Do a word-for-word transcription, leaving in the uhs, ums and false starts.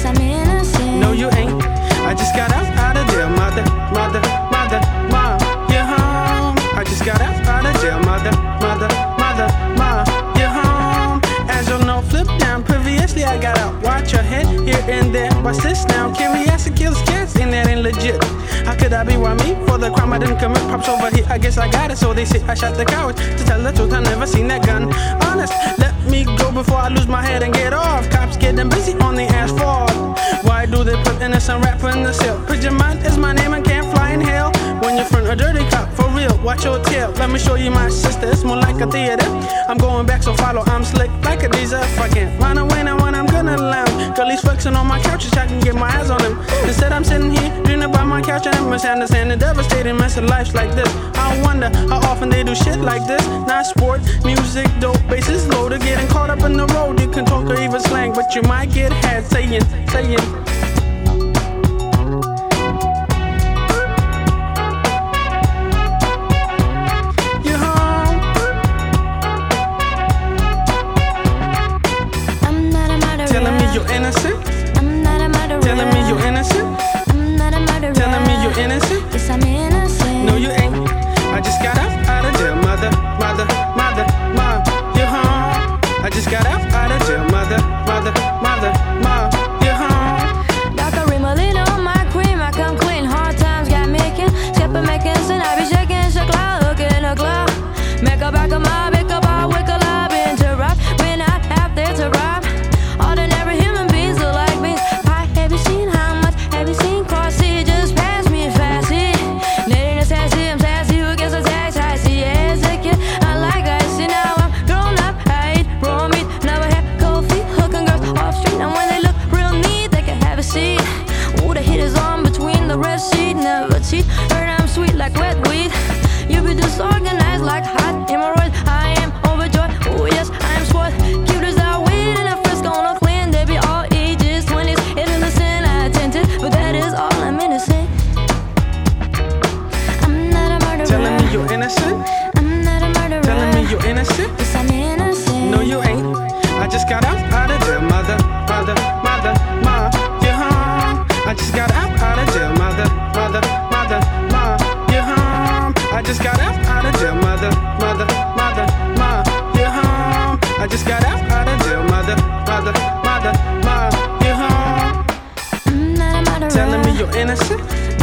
Yes, I'm innocent. No, you ain't. I just got out, out of jail, mother, mother, mother, mom, you're home. I just got out, out of jail, mother, mother, mother, mom, you're home. As you'll know, flip down. Previously, I got out. Watch your head here and there. Watch this now. Curiosity kills cats, and that ain't legit. How could I be why me? For the crime I didn't commit. Pops over here, I guess I got it. So they say I shot the coward. To tell the truth, I never seen that gun. Honest, let me go before I lose my head and get off. Cops getting busy on the asphalt. Why do they put innocent rapper in the cell? Put your mind is my name and can't fly in hell. When you're front a dirty cop, for real, watch your tail. Let me show you my sister, it's more like a theater. I'm going back, so follow, I'm slick like a diesel. If I can't run away now when I'm gonna lounge. Girl, he's flexing on my couch, I can get my eyes on him. Instead, I'm sitting here, dreaming about my couch and I'm misunderstanding the devastating mess of life like this. I wonder how often they do shit like this. Not sport, music, dope, bases loaded. Getting caught up in the road, you can talk or even slang, but you might get had saying, saying. You're innocent. I'm not a murderer. Telling me you're innocent. I'm not a murderer. Telling me you're innocent. Yes, I'm innocent. No, you ain't. I just got out, out of jail, mother, mother, mother, mom, you're home. I just got out, out of jail, mother, mother, mother, mom, you're home. Doctor Rimmel on my cream, I come clean. Hard times got making, skipper making sin. I be shaking, shake loud, hooking a glove. Make a back of my, make a bar, wake a love, interrupt. When I have there to rob. Ordinary human beings look like me. I have you seen how much have you seen? Cross it, just pass me fast. Netting a sassy, I'm sassy, who gets a tax? I see as a kid, I like I see now I'm grown up. I eat raw meat, never had cold feet, hooking girls off street. And when they look real neat, they can have a seat. Ooh, the heat is on between the red sheet, never cheat. Heard I'm sweet like wet weed. You be disorganized like hot hemorrhoids. I am overjoyed. Oh yes, I am spoiled. Cute as I weed in a Frisco on a clean. They be all ages, twenties, innocent. I attempted, but that is all. I'm innocent. I'm not a murderer. Telling me you're innocent. I'm not a murderer. Telling me you're innocent. Yes, I'm innocent. No, you ain't. I just got out, out of jail, mother, mother, mother, mom, you're home. I just got out, out of jail, mother, mother, mother, mom, you're home. I just got out, out of jail, mother, mother, mother, mom, you're home. I just got out, out of jail, mother, mother, mother, mom, you're home. I'm not a murderer. Telling me you're innocent.